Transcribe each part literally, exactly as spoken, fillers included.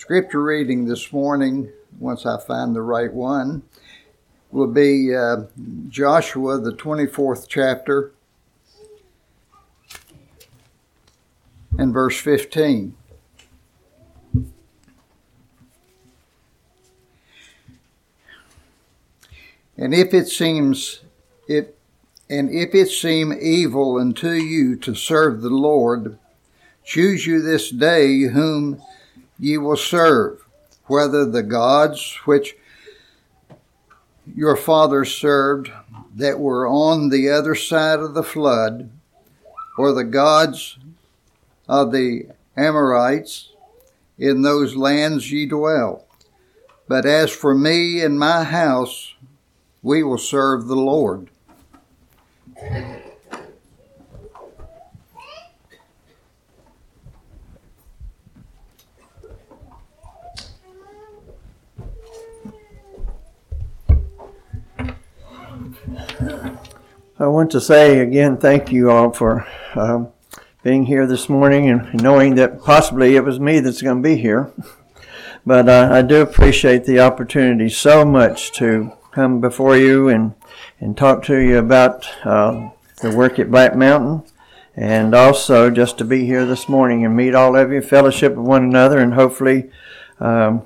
Scripture reading this morning, once I find the right one, will be uh, Joshua, the twenty-fourth chapter, and verse fifteen. And if it seems it and if it seem evil unto you to serve the Lord, choose you this day whom ye will serve, whether the gods which your fathers served that were on the other side of the flood, or the gods of the Amorites in those lands ye dwell. But as for me and my house, we will serve the Lord. I want to say again, thank you all for um, being here this morning and knowing that possibly it was me that's going to be here. But uh, I do appreciate the opportunity so much to come before you and, and talk to you about uh, the work at Black Mountain, and also just to be here this morning and meet all of you, fellowship with one another, and hopefully um,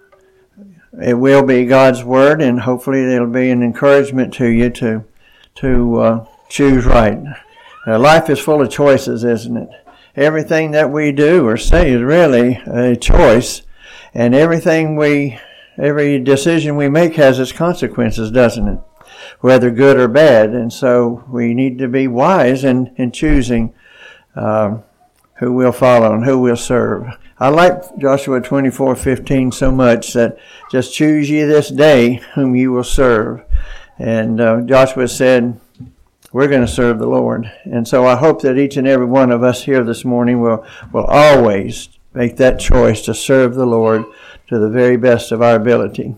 it will be God's Word, and hopefully it'll be an encouragement to you to to uh, choose right. Uh, life is full of choices, isn't it? Everything that we do or say is really a choice, and everything we, every decision we make has its consequences, doesn't it? Whether good or bad. And so we need to be wise in, in choosing um, who we'll follow and who we'll serve. I like Joshua twenty-four fifteen so much that just choose ye this day whom you will serve. And uh, Joshua said, we're going to serve the Lord. And so I hope that each and every one of us here this morning will, will always make that choice to serve the Lord to the very best of our ability.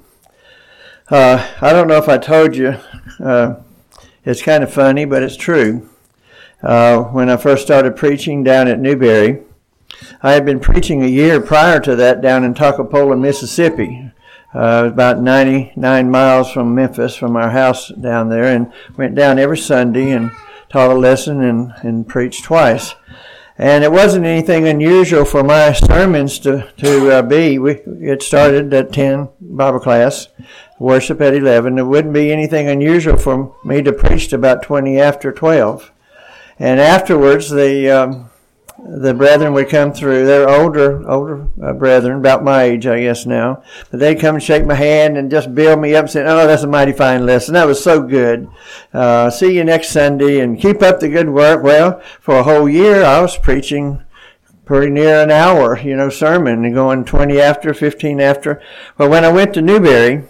Uh, I don't know if I told you, uh, it's kind of funny, but it's true. Uh, when I first started preaching down at Newberry, I had been preaching a year prior to that down in Toccopola, Mississippi. Uh, it was about ninety-nine miles from Memphis, from our house down there, and went down every Sunday and taught a lesson and, and preached twice. And it wasn't anything unusual for my sermons to, to uh, be. We it started at ten, Bible class, worship at eleven. It wouldn't be anything unusual for me to preach to about twenty after twelve. And afterwards, the um, the brethren would come through. They're older, older uh, brethren, about my age, I guess now. But they'd come and shake my hand and just build me up and say, oh, that's a mighty fine lesson. That was so good. Uh, see you next Sunday and keep up the good work. Well, for a whole year, I was preaching pretty near an hour, you know, sermon, and going twenty after, fifteen after. Well, when I went to Newberry,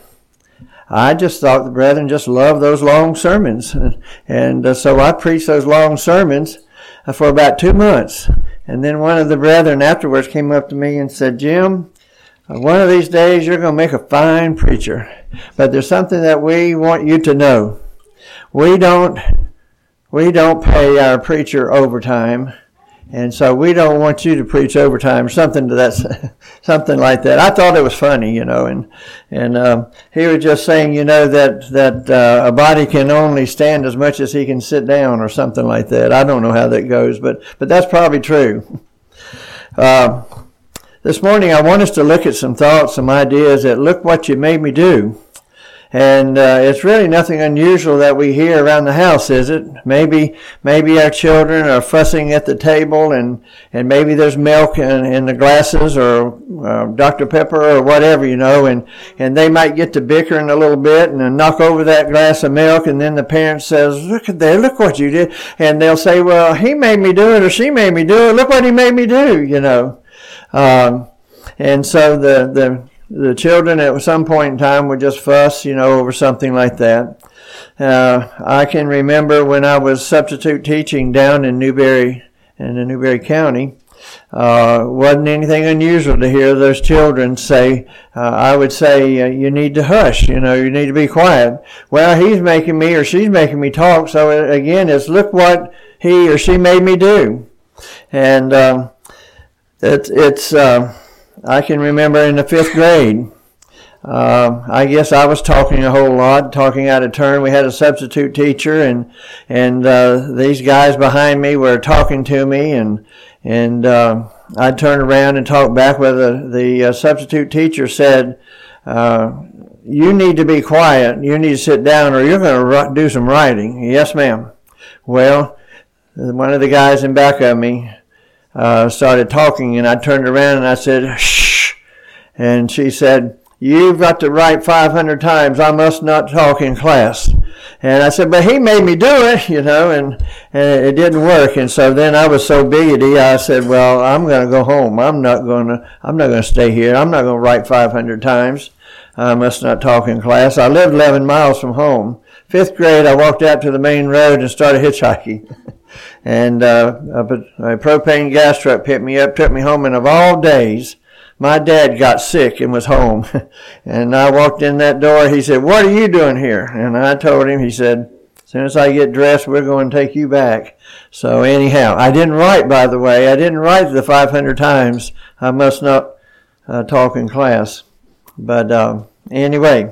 I just thought the brethren just loved those long sermons. And uh, so I preached those long sermons uh, for about two months. And then one of the brethren afterwards came up to me and said, Jim, uh, one of these days you're going to make a fine preacher. But there's something that we want you to know. We don't, we don't pay our preacher overtime. And so we don't want you to preach overtime, or something to that, something like that. I thought it was funny, you know, and and um, he was just saying, you know, that that uh, a body can only stand as much as he can sit down, or something like that. I don't know how that goes, but but that's probably true. Uh, this morning, I want us to look at some thoughts, some ideas that look what you made me do. And uh, it's really nothing unusual that we hear around the house, is it? Maybe maybe our children are fussing at the table, and, and maybe there's milk in, in the glasses, or uh, Doctor Pepper or whatever, you know, and, and they might get to bickering a little bit and then knock over that glass of milk, and then the parent says, look at that, look what you did. And they'll say, well, he made me do it, or she made me do it. Look what he made me do, you know. Um, and so the the The children at some point in time would just fuss, you know, over something like that. Uh, I can remember when I was substitute teaching down in Newberry, in the Newberry County, uh, wasn't anything unusual to hear those children say, uh, I would say, uh, you need to hush, you know, you need to be quiet. Well, he's making me or she's making me talk, so again, it's look what he or she made me do. And um, it, it's... Uh, I can remember in the fifth grade, Uh, I guess I was talking a whole lot, talking out of turn. We had a substitute teacher, and and uh, these guys behind me were talking to me, and and uh, I'd turn around and talk back. Where the the uh, substitute teacher said, uh, "You need to be quiet. You need to sit down, or you're going to do some writing." Yes, ma'am. Well, one of the guys in back of me uh, started talking, and I turned around and I said, "Shh," and she said, "You've got to write five hundred times. I must not talk in class." And I said, "But he made me do it," you know, and, and it didn't work. And so then I was so biggity, I said, "Well, I'm going to go home. I'm not going to, I'm not going to stay here. I'm not going to write five hundred times. I must not talk in class." I lived eleven miles from home. Fifth grade, I walked out to the main road and started hitchhiking. and uh, a, a propane gas truck picked me up, took me home, and of all days, my dad got sick and was home. And I walked in that door. He said, "What are you doing here?" And I told him, he said, "As soon as I get dressed, we're going to take you back." So anyhow, I didn't write, by the way. I didn't write the five hundred times. I must not uh, talk in class. But uh, anyway,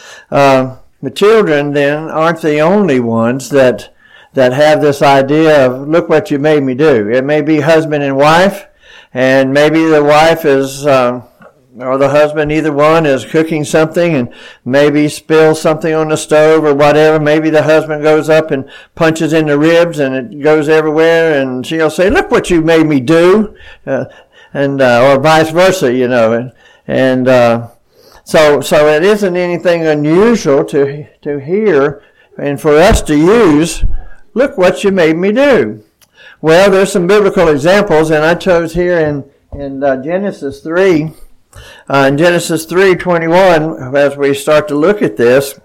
uh, the children then aren't the only ones that that have this idea of, "Look what you made me do." It may be husband and wife. And maybe the wife is, uh, or the husband, either one, is cooking something and maybe spills something on the stove or whatever. Maybe the husband goes up and punches in the ribs and it goes everywhere, and she'll say, "Look what you made me do," uh, and uh, or vice versa, you know. And, and uh, so so it isn't anything unusual to to hear and for us to use, "Look what you made me do." Well, there's some biblical examples, and I chose here in, in uh, Genesis three. Uh, in Genesis three twenty-one, as we start to look at this,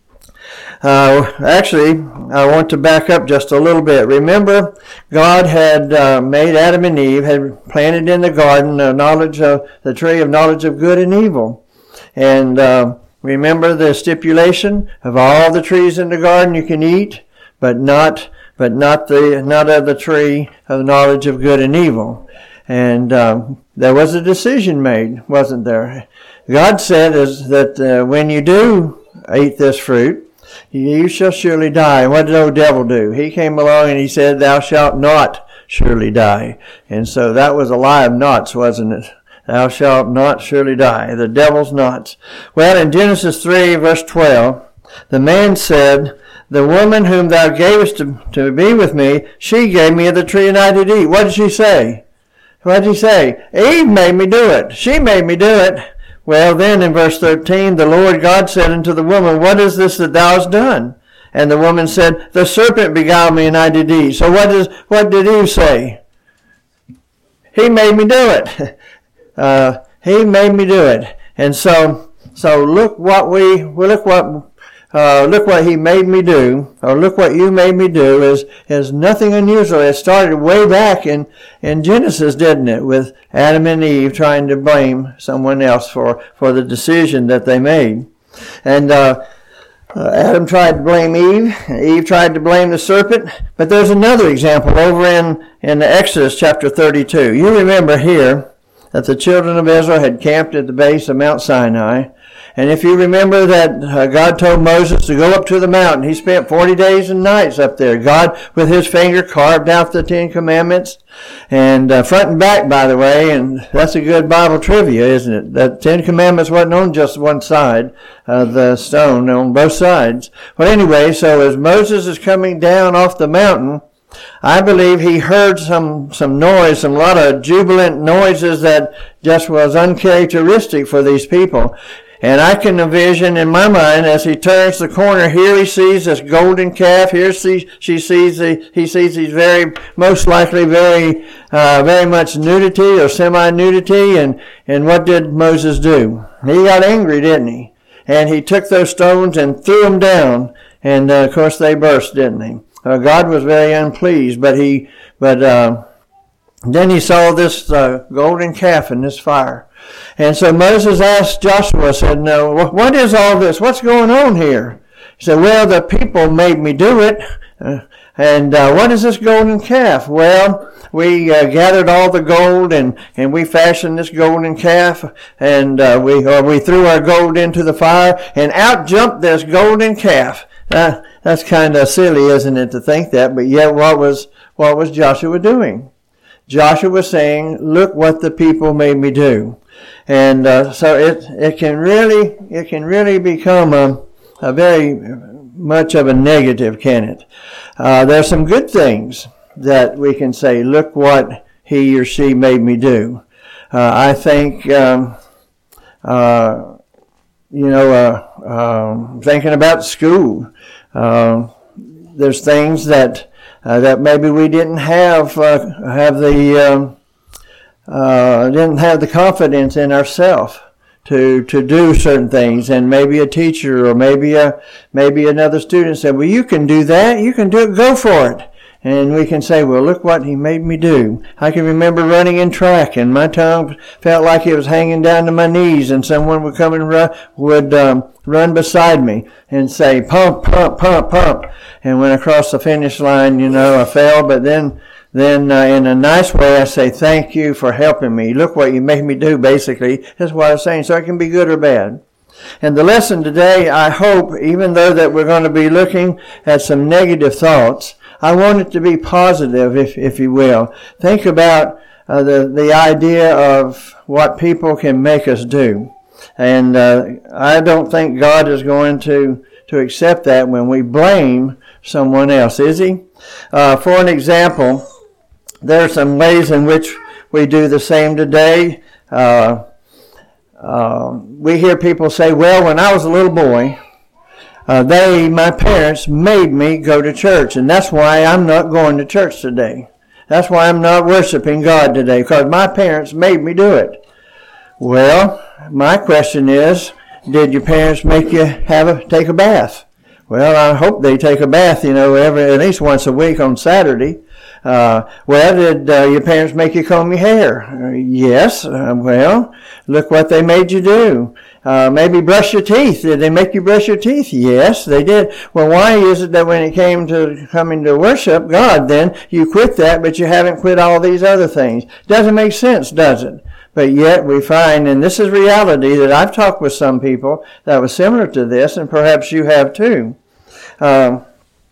uh, actually, I want to back up just a little bit. Remember, God had uh, made Adam and Eve, had planted in the garden the knowledge of the tree of knowledge of good and evil. And uh, remember the stipulation of all the trees in the garden you can eat, but not but not the not of the tree of the knowledge of good and evil. And um, there was a decision made, wasn't there? God said is that uh, when you do eat this fruit, you shall surely die. And what did the old devil do? He came along and he said, "Thou shalt not surely die." And so that was a lie of knots, wasn't it? Thou shalt not surely die. The devil's knots. Well, in Genesis three, verse twelve, the man said, "The woman whom thou gavest to, to be with me, she gave me of the tree and I did eat." What did she say? What did he say? Eve made me do it. She made me do it. Well, then in verse thirteen, the Lord God said unto the woman, "What is this that thou hast done?" And the woman said, "The serpent beguiled me and I did eat." So what, is, what did Eve say? He made me do it. Uh, he made me do it. And so, so look what we, look what Uh, look what he made me do, or look what you made me do, is is nothing unusual. It started way back in, in Genesis, didn't it, with Adam and Eve trying to blame someone else for, for the decision that they made. And uh, uh, Adam tried to blame Eve, and Eve tried to blame the serpent. But there's another example over in, in Exodus chapter thirty-two. You remember here that the children of Israel had camped at the base of Mount Sinai. And if you remember that uh, God told Moses to go up to the mountain, he spent forty days and nights up there. God, with his finger, carved out the Ten Commandments, and uh, front and back, by the way, and that's a good Bible trivia, isn't it? The Ten Commandments wasn't on just one side of the stone, on both sides. Well, anyway, so as Moses is coming down off the mountain, I believe he heard some, some noise, some lot of jubilant noises that just was uncharacteristic for these people. And I can envision in my mind as he turns the corner, here he sees this golden calf. Here she, she sees the, he sees these very, most likely very, uh, very much nudity or semi-nudity. And, and what did Moses do? He got angry, didn't he? And he took those stones and threw them down. And uh, of course they burst, didn't they? Uh, God was very unpleased, but he, but uh, then he saw this uh, golden calf in this fire. And so Moses asked Joshua, said, "No, what is all this? What's going on here?" He said, "Well, the people made me do it." Uh, And uh, what is this golden calf? Well, we uh, gathered all the gold and, and we fashioned this golden calf, and uh, we or we threw our gold into the fire, and out jumped this golden calf. Uh, that's kind of silly, isn't it, to think that? But yet, what was what was Joshua doing? Joshua was saying, "Look what the people made me do," and uh, so it it can really it can really become a a very much of a negative, can it? Uh, there are some good things that we can say, look what he or she made me do. Uh, I think, um, uh, you know, uh, uh, thinking about school, uh, there's things that uh, that maybe we didn't have uh, have the um, uh, didn't have the confidence in ourselves to to do certain things, and maybe a teacher or maybe a maybe another student said, well, you can do that, you can do it, go for it. And we can say, well, look what he made me do. I can remember running in track, and my tongue felt like it was hanging down to my knees, and someone would come and run, would um, run beside me and say, pump, pump, pump, pump. And when I crossed the finish line, you know, I fell, but then then uh, in a nice way I say, thank you for helping me. Look what you made me do, basically. That's what I was saying. So it can be good or bad. And the lesson today, I hope, even though that we're going to be looking at some negative thoughts, I want it to be positive, if if you will. Think about uh, the the idea of what people can make us do, and uh, I don't think God is going to to accept that when we blame someone else, is He? Uh, for an example, there are some ways in which we do the same today. Uh, uh, we hear people say, "Well, when I was a little boy, Uh, they, my parents, made me go to church, and that's why I'm not going to church today. That's why I'm not worshiping God today, because my parents made me do it." Well, my question is, did your parents make you have a take a bath? Well, I hope they take a bath, you know, every at least once a week on Saturday. Uh, well, did uh, your parents make you comb your hair? Uh, yes. Uh, well, look what they made you do. Uh, maybe brush your teeth. Did they make you brush your teeth? Yes, they did. Well, why is it that when it came to coming to worship God, then you quit that, but you haven't quit all these other things? Doesn't make sense, does it? But yet we find, and this is reality, that I've talked with some people that was similar to this, and perhaps you have too. Um,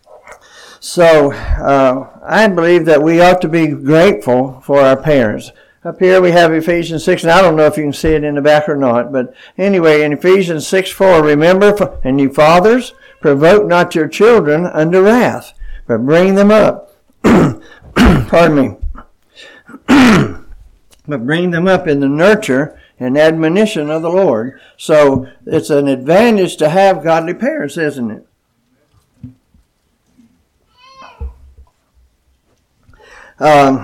so uh, I believe that we ought to be grateful for our parents. Up here we have Ephesians six, and I don't know if you can see it in the back or not, but anyway, in Ephesians six four, remember, and you fathers, provoke not your children unto wrath, but bring them up. Pardon me. But bring them up in the nurture and admonition of the Lord. So it's an advantage to have godly parents, isn't it? Um,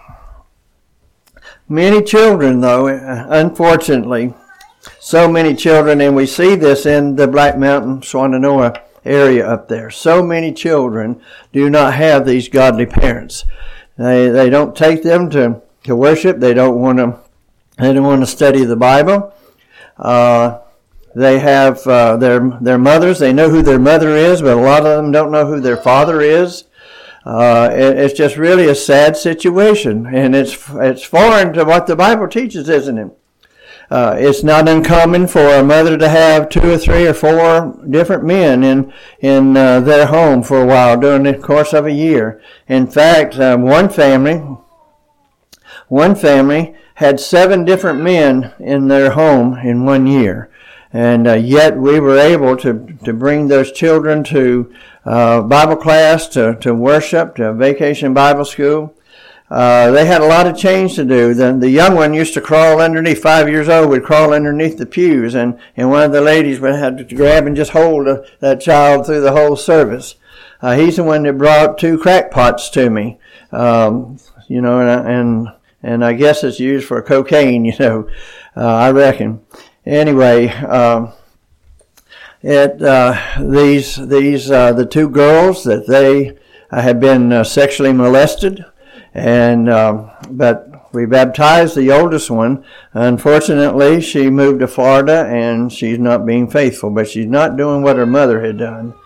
many children, though, unfortunately, so many children, and we see this in the Black Mountain, Swannanoa area up there. So many children do not have these godly parents. They they don't take them to, to worship. They don't want to. They don't want to study the Bible. Uh, they have uh, their their mothers. They know who their mother is, but a lot of them don't know who their father is. Uh, it, it's just really a sad situation, and it's it's foreign to what the Bible teaches, isn't it? Uh, it's not uncommon for a mother to have two or three or four different men in in uh, their home for a while during the course of a year. In fact, um, one family, one family had seven different men in their home in one year, and uh, yet we were able to to bring those children to uh, Bible class, to to worship, to vacation Bible school. Uh, they had a lot of change to do. The, the young one used to crawl underneath, five years old, would crawl underneath the pews, and, and one of the ladies would have to grab and just hold uh, that child through the whole service. Uh, he's the one that brought two crackpots to me, um, you know, and, and and I guess it's used for cocaine, you know, uh, I reckon. Anyway, um, it uh, these these uh, the two girls that they uh, had been uh, sexually molested. And um, but we baptized the oldest one. Unfortunately, she moved to Florida, and she's not being faithful. But she's not doing what her mother had done.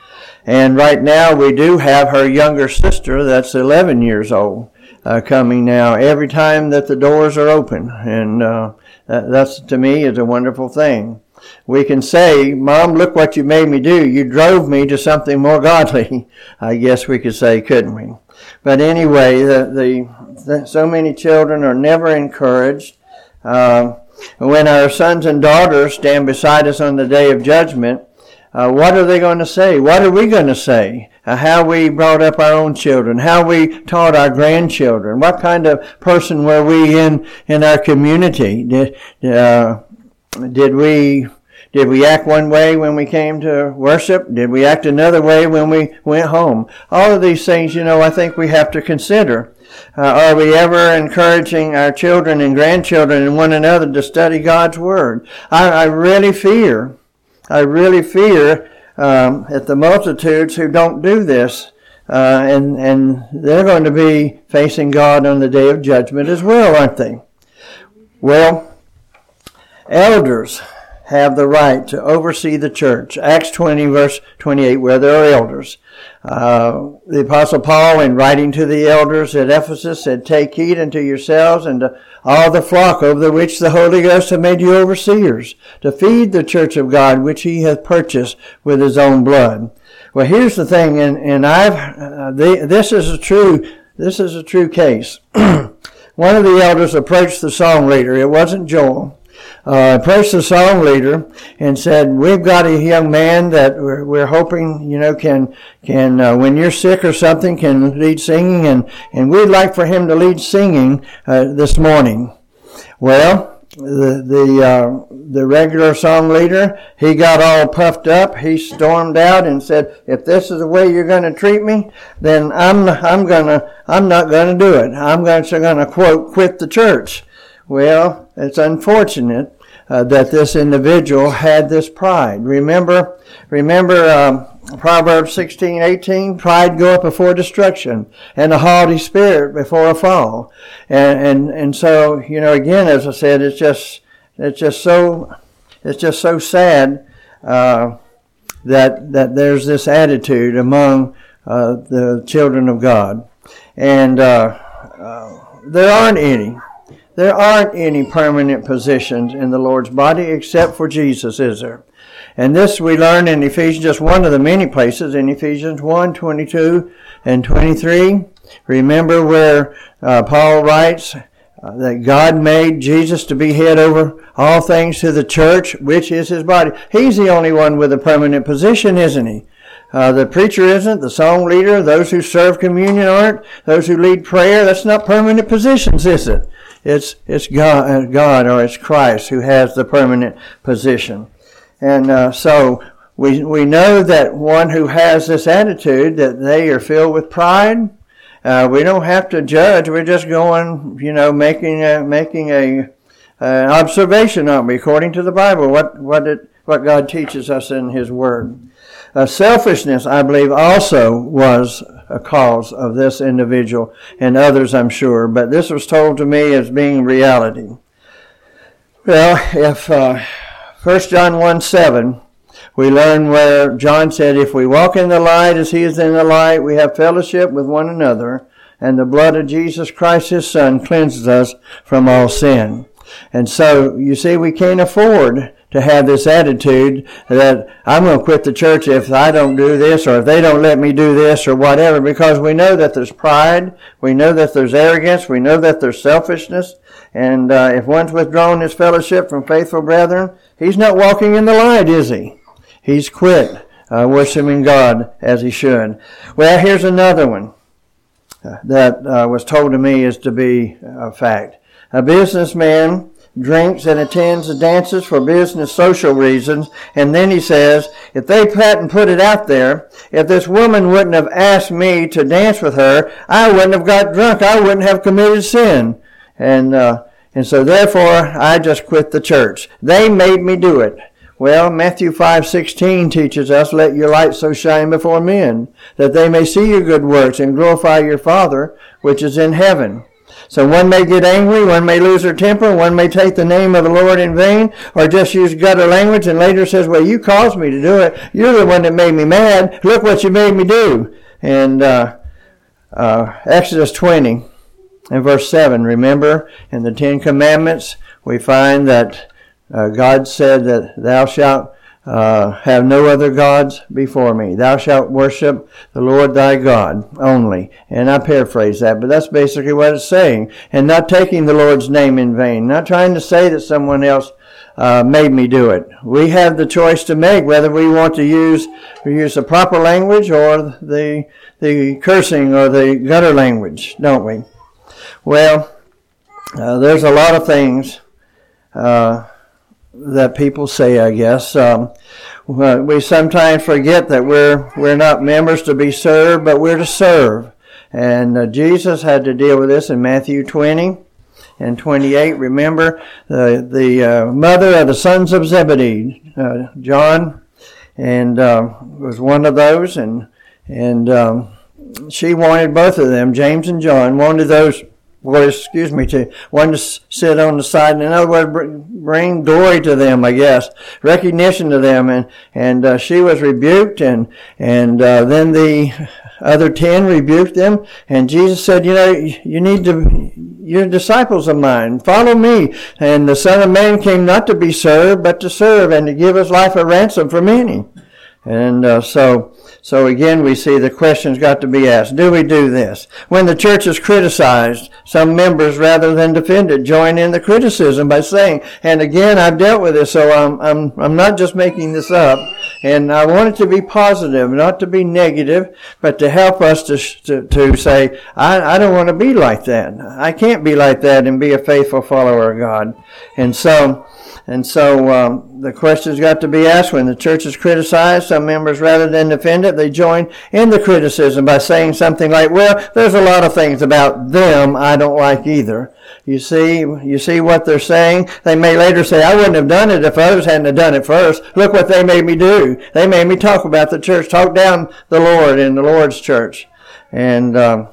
And right now we do have her younger sister that's eleven years old uh, coming now every time that the doors are open. And uh, that's, to me, is a wonderful thing. We can say, Mom, look what you made me do. You drove me to something more godly. I guess we could say, couldn't we? But anyway, the, the, the so many children are never encouraged. Uh, when our sons and daughters stand beside us on the day of judgment, uh, what are they going to say? What are we going to say? Uh, how we brought up our own children, how we taught our grandchildren, what kind of person were we in in our community? Did uh, did we did we act one way when we came to worship? Did we act another way when we went home? All of these things, you know, I think we have to consider. Uh, are we ever encouraging our children and grandchildren and one another to study God's Word? I, I really fear, I really fear um, at the multitudes who don't do this, uh, and, and they're going to be facing God on the day of judgment as well, aren't they? Well, elders have the right to oversee the church. Acts twenty, verse twenty-eight, where there are elders. Uh, the Apostle Paul, in writing to the elders at Ephesus, said, "Take heed unto yourselves and to all the flock over which the Holy Ghost hath made you overseers, to feed the church of God, which he hath purchased with his own blood." Well, here's the thing, and, and I've uh, the, this is a true this is a true case. One of the elders approached the song leader. It wasn't Joel. Uh, approached the song leader and said, "We've got a young man that we're, we're hoping, you know, can can uh, when you're sick or something, can lead singing, and and we'd like for him to lead singing uh, this morning." Well, the the uh, the regular song leader, he got all puffed up. He stormed out and said, "If this is the way you're going to treat me, then I'm I'm gonna I'm not going to do it. I'm going to going to quote quit the church." Well, it's unfortunate uh, that this individual had this pride. Remember, remember um, Proverbs sixteen eighteen. Pride goeth before destruction, and a haughty spirit before a fall. And and and so, you know, again, as I said, it's just it's just so it's just so sad uh, that that there's this attitude among uh, the children of God, and uh, uh, there aren't any. There aren't any permanent positions in the Lord's body except for Jesus, is there? And this we learn in Ephesians, just one of the many places, in Ephesians one, twenty-two and twenty-three. Remember where uh, Paul writes uh, that God made Jesus to be head over all things to the church, which is his body. He's the only one with a permanent position, isn't he? Uh, the preacher isn't, the song leader, those who serve communion aren't, those who lead prayer, that's not permanent positions, is it? It's it's God, God or it's Christ who has the permanent position. And uh, so we we know that one who has this attitude, that they are filled with pride, uh, we don't have to judge. We're just going, you know, making a, making a an observation, aren't we, according to the Bible, what what it what God teaches us in His Word. Uh, selfishness, I believe, also was a cause of this individual and others, I'm sure. But this was told to me as being reality. Well, if uh, First John one seven, we learn where John said, "If we walk in the light as he is in the light, we have fellowship with one another, and the blood of Jesus Christ, his Son, cleanses us from all sin." And so, you see, we can't afford to have this attitude that I'm going to quit the church if I don't do this, or if they don't let me do this, or whatever, because we know that there's pride, we know that there's arrogance, we know that there's selfishness, and uh, if one's withdrawn his fellowship from faithful brethren, he's not walking in the light, is he? He's quit uh, worshiping God as he should. Well, here's another one uh, that uh, was told to me is to be a fact. A businessman drinks and attends the dances for business social reasons, and then he says, if they hadn't put it out there, if this woman wouldn't have asked me to dance with her, I wouldn't have got drunk, I wouldn't have committed sin. And uh, and so therefore I just quit the church. They made me do it. Well, Matthew five sixteen teaches us, "Let your light so shine before men, that they may see your good works and glorify your Father which is in heaven." So one may get angry, one may lose their temper, one may take the name of the Lord in vain, or just use gutter language and later says, well, you caused me to do it. You're the one that made me mad. Look what you made me do. And uh, uh, Exodus twenty and verse seven, remember, in the Ten Commandments, we find that uh, God said that thou shalt Uh, have no other gods before me. Thou shalt worship the Lord thy God only. And I paraphrase that, but that's basically what it's saying. And not taking the Lord's name in vain. Not trying to say that someone else uh, made me do it. We have the choice to make whether we want to use use the proper language or the the cursing or the gutter language, don't we? Well, uh, there's a lot of things uh, that people say, I guess. Um, we sometimes forget that we're we're not members to be served, but we're to serve. And uh, Jesus had to deal with this in Matthew twenty and twenty-eight. Remember, the the uh, mother of the sons of Zebedee, uh, John, and uh, was one of those, and and um, she wanted both of them, James and John, wanted those. Well, excuse me, to one to sit on the side, and in other words, bring glory to them, I guess, recognition to them, and and uh, she was rebuked, and and uh, then the other ten rebuked them, and Jesus said, you know, you need to, you're disciples of mine, follow me, and the Son of Man came not to be served, but to serve, and to give his life a ransom for many, and uh, so. So again, we see the question's got to be asked. Do we do this? When the church is criticized, some members, rather than defend it, join in the criticism by saying, and again, I've dealt with this, so I'm, I'm, I'm not just making this up. And I want it to be positive, not to be negative, but to help us to, to, to say, I, I don't want to be like that. I can't be like that and be a faithful follower of God. And so, And so um, the question's got to be asked when the church is criticized. Some members, rather than defend it, they join in the criticism by saying something like, well, there's a lot of things about them I don't like either. You see, you see what they're saying? They may later say, I wouldn't have done it if others hadn't have done it first. Look what they made me do. They made me talk about the church, talk down the Lord in the Lord's church. And um,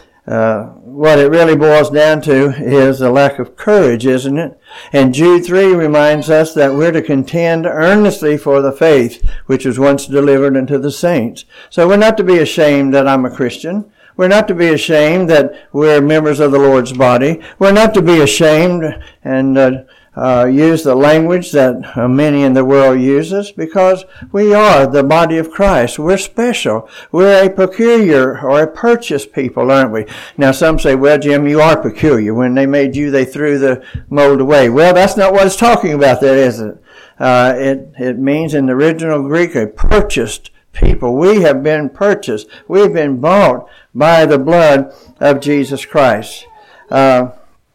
uh, what it really boils down to is a lack of courage, isn't it? And Jude three reminds us that we're to contend earnestly for the faith which was once delivered unto the saints. So we're not to be ashamed that I'm a Christian. We're not to be ashamed that we're members of the Lord's body. We're not to be ashamed and uh, uh, use the language that uh, many in the world uses, because we are the body of Christ. We're special. We're a peculiar or a purchased people, aren't we? Now some say, well, Jim, you are peculiar. When they made you, they threw the mold away. Well, that's not what it's talking about there, is it? Uh, it, it means in the original Greek a purchased people. We have been purchased. We've been bought by the blood of Jesus Christ. Uh,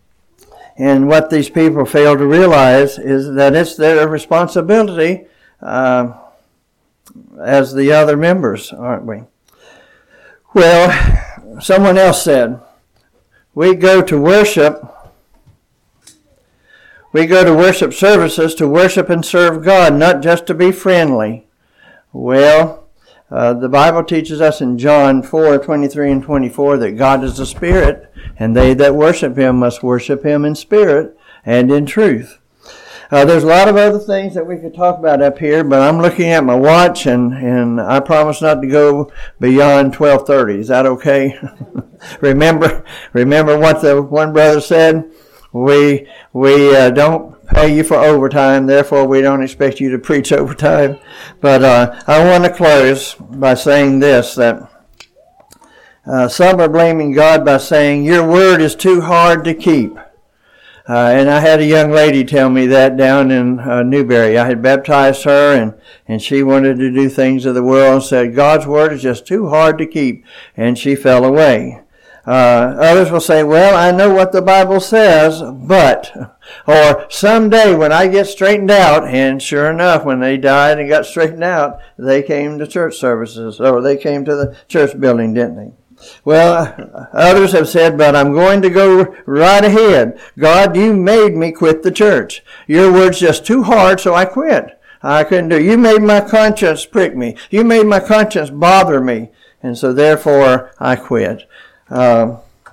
and what these people fail to realize is that it's their responsibility uh, as the other members, aren't we? Well, someone else said, we go to worship, we go to worship services to worship and serve God, not just to be friendly. Well, Uh, the Bible teaches us in John four, twenty-three and twenty-four that God is a spirit, and they that worship him must worship him in spirit and in truth. Uh, there's a lot of other things that we could talk about up here, but I'm looking at my watch, and, and I promise not to go beyond twelve thirty. Is that okay? remember remember what the one brother said? We, we uh, don't pay you for overtime, therefore we don't expect you to preach overtime. But uh, I want to close by saying this, that uh, some are blaming God by saying, your word is too hard to keep. Uh, and I had a young lady tell me that down in uh, Newberry. I had baptized her, and, and she wanted to do things of the world and said, God's word is just too hard to keep. And she fell away. Uh, others will say, well, I know what the Bible says, but, or someday when I get straightened out, and sure enough, when they died and got straightened out, they came to church services, or they came to the church building, didn't they? Well, others have said, but I'm going to go right ahead. God, you made me quit the church. Your word's just too hard, so I quit. I couldn't do it. You made my conscience prick me. You made my conscience bother me, and so therefore I quit. Uh,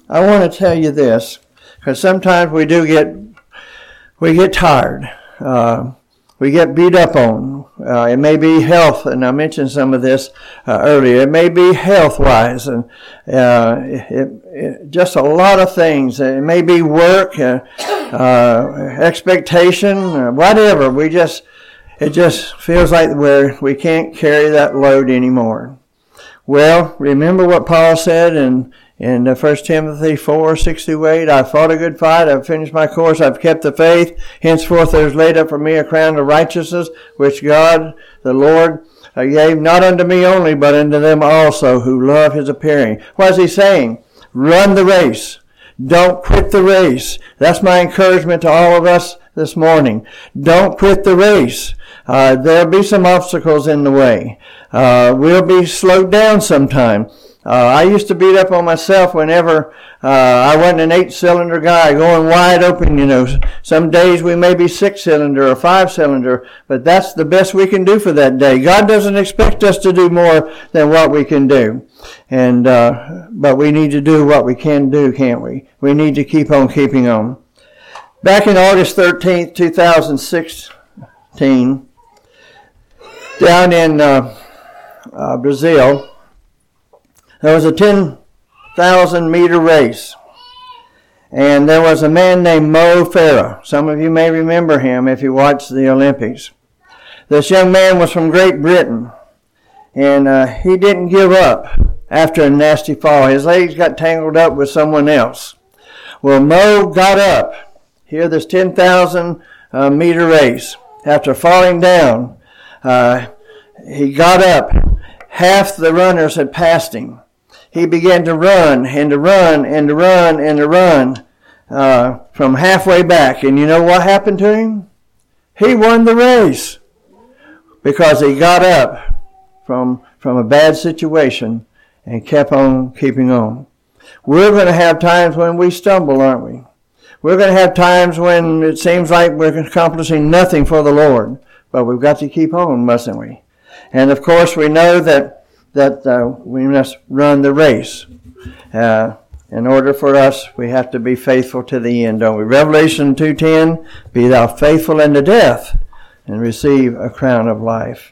I want to tell you this, because sometimes we do get we get tired. Uh, we get beat up on. Uh, it may be health, and I mentioned some of this uh, earlier. It may be health-wise, and uh, it, it, just a lot of things. It may be work, uh, uh, expectation, uh, whatever. We just it just feels like we're we can't carry that load anymore. Well, remember what Paul said in In uh, First Timothy four, six through eight, I've fought a good fight, I've finished my course, I've kept the faith. Henceforth there is laid up for me a crown of righteousness, which God, the Lord, uh, gave not unto me only, but unto them also who love his appearing. What is he saying? Run the race. Don't quit the race. That's my encouragement to all of us this morning. Don't quit the race. Uh, there'll be some obstacles in the way. Uh, we'll be slowed down sometime. Uh, I used to beat up on myself whenever uh, I wasn't an eight-cylinder guy going wide open. You know, some days we may be six-cylinder or five-cylinder, but that's the best we can do for that day. God doesn't expect us to do more than what we can do, and uh, but we need to do what we can do, can't we? We need to keep on keeping on. Back in August thirteenth, two thousand sixteen, down in uh, uh, Brazil, there was a ten thousand meter race, and there was a man named Mo Farah. Some of you may remember him if you watched the Olympics. This young man was from Great Britain, and uh, he didn't give up after a nasty fall. His legs got tangled up with someone else. Well, Mo got up here, this ten thousand uh, meter race. After falling down, uh, he got up. Half the runners had passed him. He began to run and to run and to run and to run uh, from halfway back. And you know what happened to him? He won the race because he got up from, from a bad situation and kept on keeping on. We're going to have times when we stumble, aren't we? We're going to have times when it seems like we're accomplishing nothing for the Lord. But we've got to keep on, mustn't we? And of course we know that that uh, we must run the race. Uh, in order for us, we have to be faithful to the end, don't we? Revelation two ten, be thou faithful unto death, and receive a crown of life.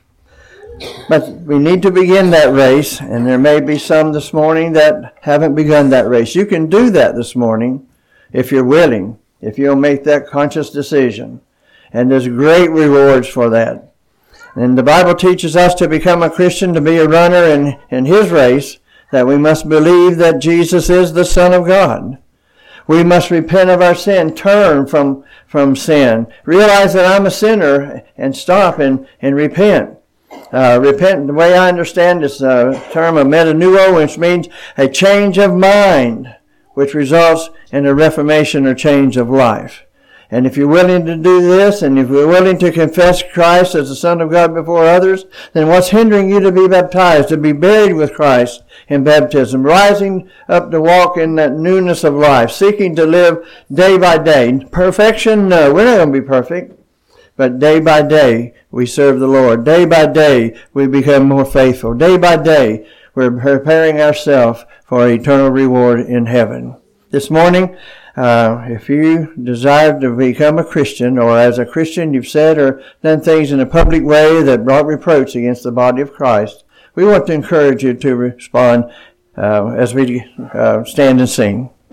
But we need to begin that race, and there may be some this morning that haven't begun that race. You can do that this morning if you're willing, if you'll make that conscious decision. And there's great rewards for that. And the Bible teaches us to become a Christian, to be a runner in, in his race, that we must believe that Jesus is the Son of God. We must repent of our sin, turn from, from sin, realize that I'm a sinner, and stop and, and repent. Uh, repent, the way I understand this uh, term of metanoia, which means a change of mind, which results in a reformation or change of life. And if you're willing to do this, and if you're willing to confess Christ as the Son of God before others, then what's hindering you to be baptized, to be buried with Christ in baptism, rising up to walk in that newness of life, seeking to live day by day? Perfection? No, we're not going to be perfect. But day by day, we serve the Lord. Day by day, we become more faithful. Day by day, we're preparing ourselves for eternal reward in heaven. This morning, Uh, if you desire to become a Christian, or as a Christian you've said or done things in a public way that brought reproach against the body of Christ, we want to encourage you to respond uh, as we uh, stand and sing.